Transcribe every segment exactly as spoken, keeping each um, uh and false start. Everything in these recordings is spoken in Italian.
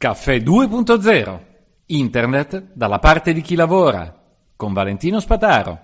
Caffè due punto zero. Internet dalla parte di chi lavora. Con Valentino Spataro.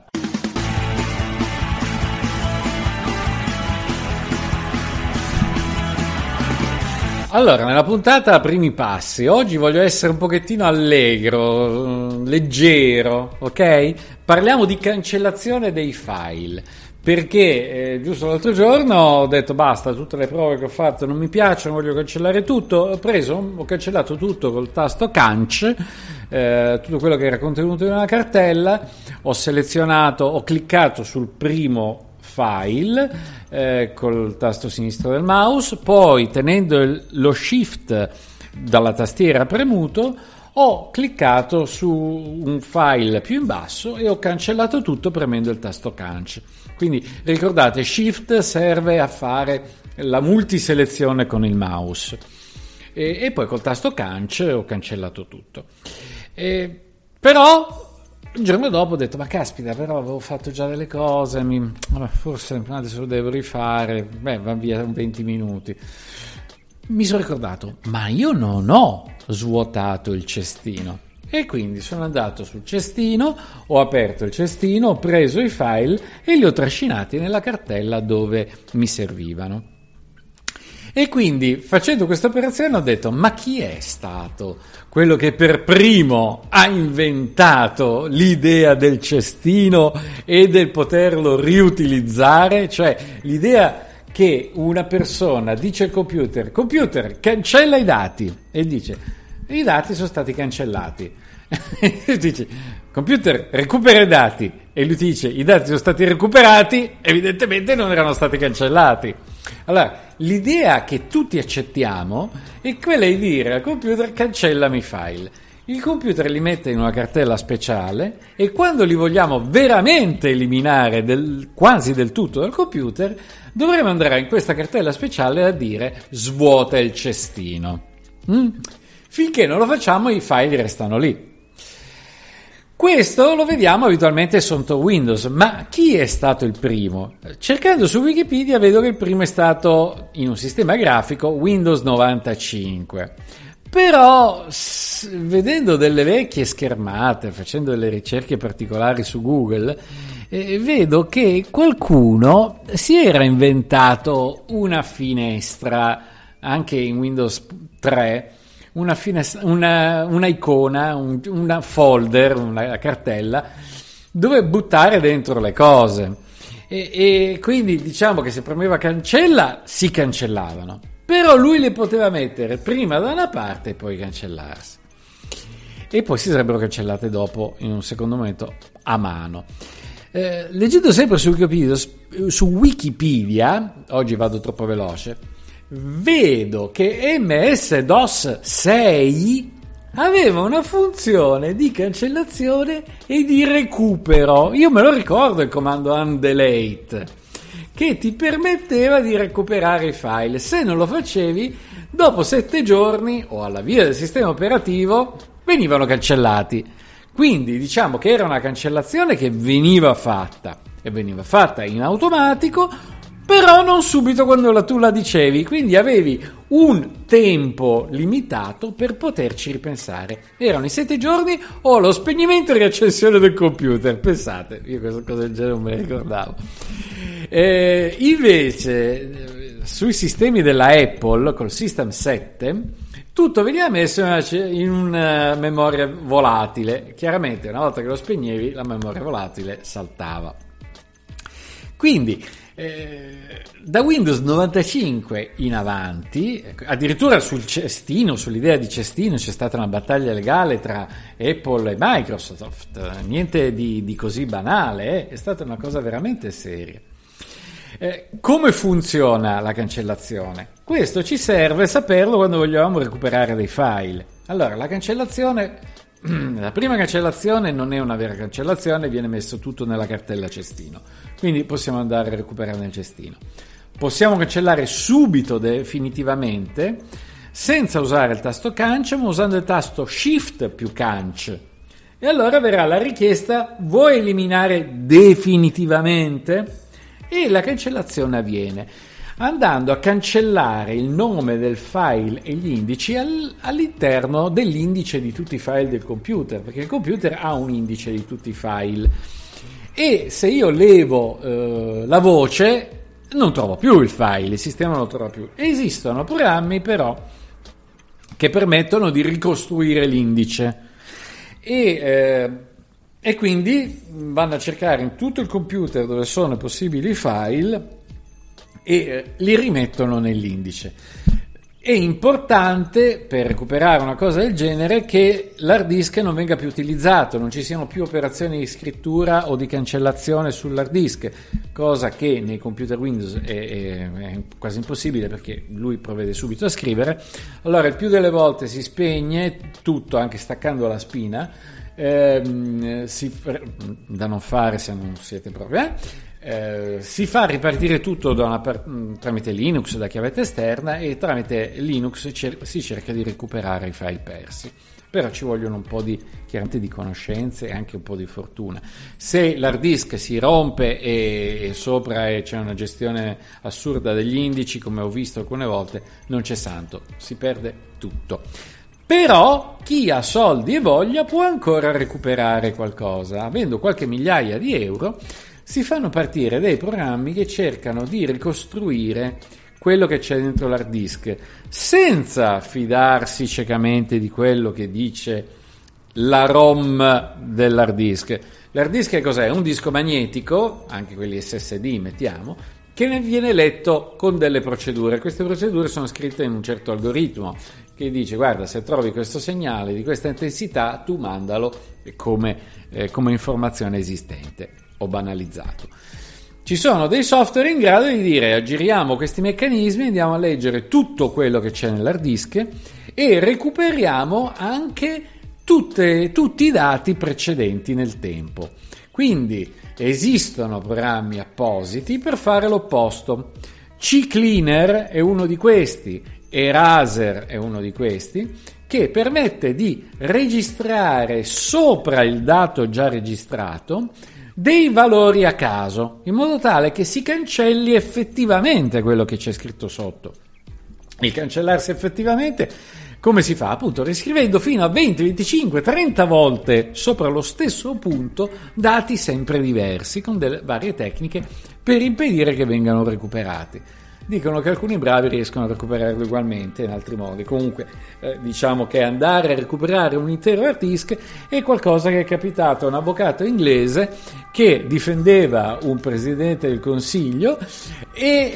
Allora, nella puntata Primi Passi, oggi voglio essere un pochettino allegro, leggero, ok? Parliamo di cancellazione dei file. Perché eh, giusto l'altro giorno ho detto basta, tutte le prove che ho fatto non mi piacciono, voglio cancellare tutto, ho preso, ho cancellato tutto col tasto canc, eh, tutto quello che era contenuto in una cartella, ho selezionato, ho cliccato sul primo file eh, col tasto sinistro del mouse, poi tenendo il, lo shift dalla tastiera premuto ho cliccato su un file più in basso e ho cancellato tutto premendo il tasto canc. Quindi ricordate, shift serve a fare la multiselezione con il mouse e, e poi col tasto canc ho cancellato tutto. E, però il giorno dopo ho detto ma caspita, però avevo fatto già delle cose, mi, vabbè, forse adesso lo devo rifare, beh va via venti minuti. Mi sono ricordato, ma io non ho svuotato il cestino. E quindi sono andato sul cestino, ho aperto il cestino, ho preso i file e li ho trascinati nella cartella dove mi servivano. E quindi facendo questa operazione ho detto, ma chi è stato quello che per primo ha inventato l'idea del cestino e del poterlo riutilizzare? Cioè l'idea che una persona dice al computer, computer cancella i dati, e dice i dati sono stati cancellati. E dice computer recupera i dati, e lui ti dice i dati sono stati recuperati, evidentemente non erano stati cancellati. Allora l'idea che tutti accettiamo è quella di dire al computer cancellami i file. Il computer li mette in una cartella speciale e quando li vogliamo veramente eliminare del, quasi del tutto dal computer, dovremo andare in questa cartella speciale a dire svuota il cestino. Mm? Finché non lo facciamo i file restano lì. Questo lo vediamo abitualmente sotto Windows, ma chi è stato il primo? Cercando su Wikipedia vedo che il primo è stato in un sistema grafico Windows novantacinque. Però vedendo delle vecchie schermate, facendo delle ricerche particolari su Google, eh, vedo che qualcuno si era inventato una finestra anche in Windows tre, una finestra, una, una icona, un, una folder, una cartella dove buttare dentro le cose. E, e quindi diciamo che se premeva cancella si cancellavano. Però lui le poteva mettere prima da una parte e poi cancellarsi. E poi si sarebbero cancellate dopo in un secondo momento a mano. Eh, leggendo sempre su Wikipedia, su Wikipedia, oggi vado troppo veloce, vedo che M S DOS sei aveva una funzione di cancellazione e di recupero. Io me lo ricordo il comando undelete, che ti permetteva di recuperare i file. Se non lo facevi, dopo sette giorni o alla via del sistema operativo venivano cancellati. Quindi diciamo che era una cancellazione che veniva fatta e veniva fatta in automatico, però non subito quando la, tu la dicevi, quindi avevi un tempo limitato per poterci ripensare. Erano i sette giorni o lo spegnimento e riaccensione del computer. Pensate, io questa cosa del genere non me ne ricordavo. Eh, invece sui sistemi della Apple col System sette tutto veniva messo in una memoria volatile. Chiaramente una volta che lo spegnevi la memoria volatile saltava. Quindi eh, da Windows novantacinque in avanti, addirittura sul cestino, sull'idea di cestino c'è stata una battaglia legale tra Apple e Microsoft, niente di, di così banale, eh? È stata una cosa veramente seria. Eh, come funziona la cancellazione? Questo ci serve saperlo quando vogliamo recuperare dei file. Allora, la cancellazione, la prima cancellazione non è una vera cancellazione, viene messo tutto nella cartella cestino, quindi possiamo andare a recuperare nel cestino. Possiamo cancellare subito definitivamente senza usare il tasto canc, ma usando il tasto shift più canc. E allora verrà la richiesta: vuoi eliminare definitivamente? E la cancellazione avviene. andando a cancellare il nome del file e gli indici al, all'interno dell'indice di tutti i file del computer, perché il computer ha un indice di tutti i file e se io levo eh, la voce non trovo più il file, il sistema non lo trova più. Esistono programmi però che permettono di ricostruire l'indice e, eh, e quindi vanno a cercare in tutto il computer dove sono possibili i file e eh, li rimettono nell'indice. È importante per recuperare una cosa del genere che l'hard disk non venga più utilizzato, non ci siano più operazioni di scrittura o di cancellazione sull'hard disk, cosa che nei computer Windows è, è, è quasi impossibile perché lui provvede subito a scrivere. Allora il più delle volte si spegne tutto, anche staccando la spina, ehm, si, da non fare se non siete proprio... Eh? Eh, si fa ripartire tutto da una par- tramite Linux, da chiavetta esterna, e tramite Linux cer- si cerca di recuperare i file persi. Però ci vogliono un po' di, chiaramente, di conoscenze e anche un po' di fortuna. Se l'hard disk si rompe e, e sopra e c'è una gestione assurda degli indici, come ho visto alcune volte, non c'è santo, si perde tutto. Però chi ha soldi e voglia può ancora recuperare qualcosa. Avendo qualche migliaia di euro si fanno partire dei programmi che cercano di ricostruire quello che c'è dentro l'hard disk senza fidarsi ciecamente di quello che dice la ROM dell'hard disk. L'hard disk che cos'è? Un disco magnetico, anche quelli S S D mettiamo, che ne viene letto con delle procedure. Queste procedure sono scritte in un certo algoritmo che dice: guarda, se trovi questo segnale di questa intensità tu mandalo come, eh, come informazione esistente o banalizzato. Ci sono dei software in grado di dire: aggiriamo questi meccanismi, andiamo a leggere tutto quello che c'è nell'hard disk e recuperiamo anche tutte, tutti i dati precedenti nel tempo. Quindi esistono programmi appositi per fare l'opposto. CCleaner è uno di questi, Eraser è uno di questi, che permette di registrare sopra il dato già registrato dei valori a caso, in modo tale che si cancelli effettivamente quello che c'è scritto sotto. Il cancellarsi effettivamente come si fa? Appunto riscrivendo fino a venti, venticinque, trenta volte sopra lo stesso punto dati sempre diversi, con delle varie tecniche per impedire che vengano recuperati. Dicono che alcuni bravi riescono a recuperarlo ugualmente in altri modi. Comunque eh, diciamo che andare a recuperare un intero hard disk è qualcosa che è capitato a un avvocato inglese che difendeva un presidente del consiglio e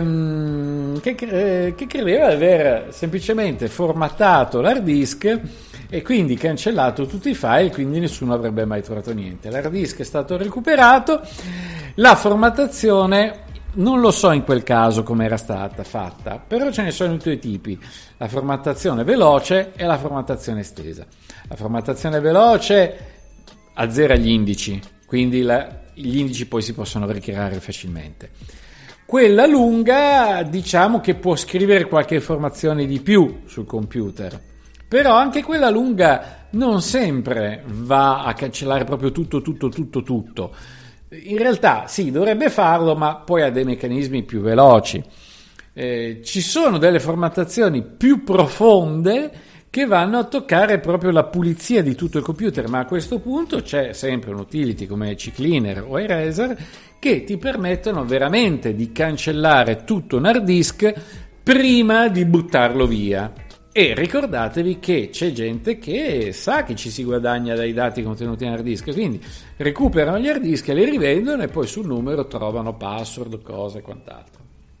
ehm, che, eh, che credeva di aver semplicemente formattato l'hard disk e quindi cancellato tutti i file, quindi nessuno avrebbe mai trovato niente. L'hard disk è stato recuperato, la formattazione non lo so in quel caso come era stata fatta, però ce ne sono due tipi: la formattazione veloce e la formattazione estesa. La formattazione veloce azzera gli indici, quindi la, gli indici poi si possono ricreare facilmente. Quella lunga, diciamo che può scrivere qualche informazione di più sul computer, però anche quella lunga non sempre va a cancellare proprio tutto, tutto, tutto, tutto. In realtà sì, dovrebbe farlo, ma poi ha dei meccanismi più veloci. Eh, ci sono delle formattazioni più profonde che vanno a toccare proprio la pulizia di tutto il computer, ma a questo punto c'è sempre un utility come CCleaner o Eraser che ti permettono veramente di cancellare tutto un hard disk prima di buttarlo via. E ricordatevi che c'è gente che sa che ci si guadagna dai dati contenuti in hard disk, quindi recuperano gli hard disk e li rivendono e poi sul numero trovano password, cose e quant'altro.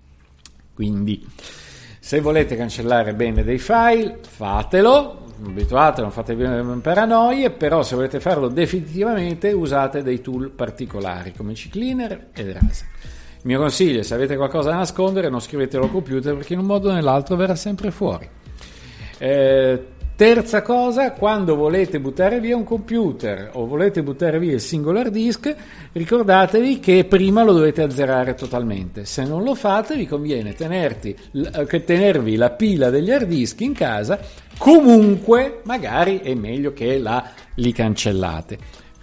Quindi se volete cancellare bene dei file, fatelo, abituate, non fate paranoie, però se volete farlo definitivamente usate dei tool particolari come CCleaner ed Eraser. Il mio consiglio è: se avete qualcosa da nascondere non scrivetelo al computer, perché in un modo o nell'altro verrà sempre fuori. Eh, terza cosa, quando volete buttare via un computer o volete buttare via il singolo hard disk, ricordatevi che prima lo dovete azzerare totalmente. Se non lo fate vi conviene tenerti, tenervi la pila degli hard disk in casa, comunque magari è meglio che la li cancellate.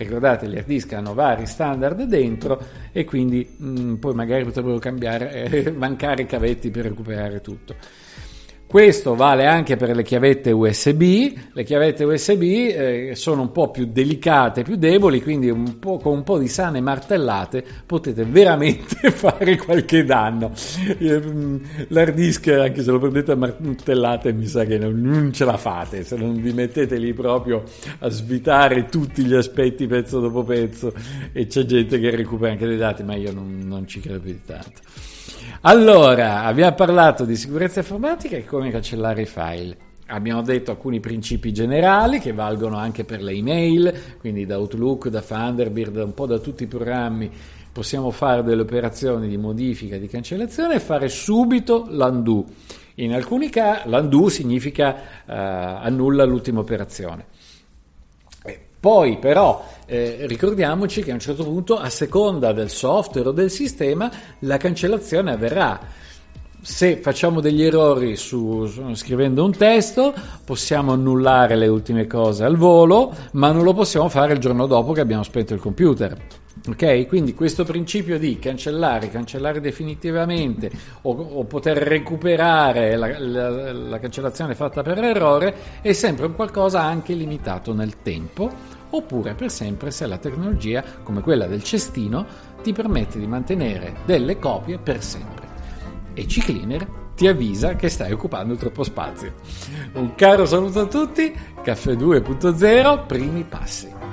Ricordate, gli hard disk hanno vari standard dentro e quindi mh, poi magari potrebbero cambiare, eh, mancare i cavetti per recuperare tutto. Questo vale anche per le chiavette U S B. Le chiavette U S B eh, sono un po' più delicate, più deboli, quindi un po', con un po' di sane martellate potete veramente fare qualche danno. L'hard disk, anche se lo prendete a martellate, mi sa che non, non ce la fate, se non vi mettete lì proprio a svitare tutti gli aspetti pezzo dopo pezzo, e c'è gente che recupera anche dei dati, ma io non, non ci credo più di tanto. Allora, abbiamo parlato di sicurezza informatica e come cancellare i file. Abbiamo detto alcuni principi generali che valgono anche per le email, quindi da Outlook, da Thunderbird, un po' da tutti i programmi possiamo fare delle operazioni di modifica, di cancellazione e fare subito l'undo. In alcuni casi l'undo significa uh, annulla l'ultima operazione. Poi però eh, ricordiamoci che a un certo punto, a seconda del software o del sistema, la cancellazione avverrà. Se facciamo degli errori su, su, scrivendo un testo, possiamo annullare le ultime cose al volo, ma non lo possiamo fare il giorno dopo che abbiamo spento il computer. Ok? Quindi questo principio di cancellare, cancellare definitivamente o, o poter recuperare la, la, la cancellazione fatta per errore è sempre un qualcosa anche limitato nel tempo, oppure per sempre se la tecnologia, come quella del cestino, ti permette di mantenere delle copie per sempre. E CCleaner ti avvisa che stai occupando troppo spazio. Un caro saluto a tutti, Caffè due punto zero, primi passi.